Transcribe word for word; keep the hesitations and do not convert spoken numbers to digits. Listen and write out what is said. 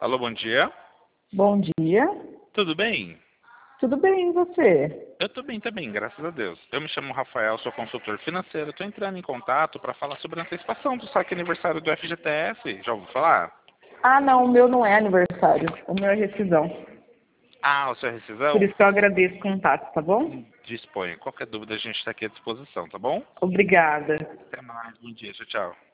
Alô, bom dia. Bom dia. Tudo bem? Tudo bem, e você? Eu tô bem também, graças a Deus. Eu me chamo Rafael, sou consultor financeiro. Estou entrando em contato para falar sobre a antecipação do saque aniversário do F G T S. Já ouviu falar? Ah, não, o meu não é aniversário. O meu é rescisão. Ah, o seu é Por rescisão? isso que eu agradeço o contato, tá bom? Disponha. Qualquer dúvida a gente está aqui à disposição, tá bom? Obrigada. Até mais. Bom dia. Tchau, tchau.